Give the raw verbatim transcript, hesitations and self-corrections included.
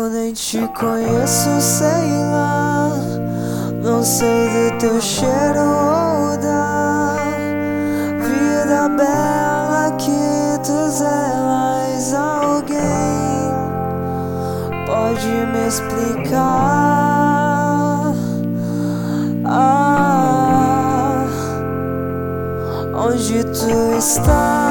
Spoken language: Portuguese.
Eu nem te conheço, sei lá. Não sei do teu cheiro ou da vida bela que tu zelas. Alguém pode me explicar ah, onde tu estás?